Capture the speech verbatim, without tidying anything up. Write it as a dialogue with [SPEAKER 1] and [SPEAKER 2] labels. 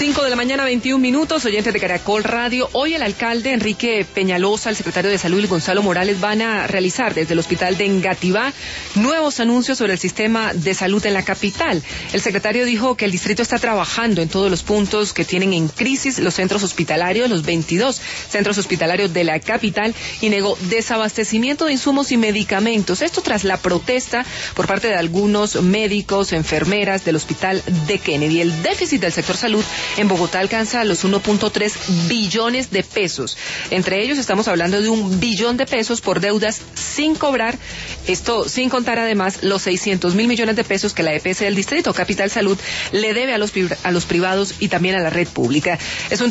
[SPEAKER 1] cinco de la mañana, veintiún minutos, oyentes de Caracol Radio. Hoy el alcalde Enrique Peñalosa, el secretario de Salud y Gonzalo Morales van a realizar desde el hospital de Engativá nuevos anuncios sobre el sistema de salud en la capital. El secretario dijo que el distrito está trabajando en todos los puntos que tienen en crisis los centros hospitalarios, los veintidós centros hospitalarios de la capital, y negó desabastecimiento de insumos y medicamentos. Esto tras la protesta por parte de algunos médicos, enfermeras del hospital de Kennedy. El déficit del sector salud en Bogotá alcanza los uno punto tres billones de pesos. Entre ellos estamos hablando de un billón de pesos por deudas sin cobrar, esto sin contar además los seiscientos mil millones de pesos que la E P S del distrito Capital Salud le debe a los, a los privados y también a la red pública. Es un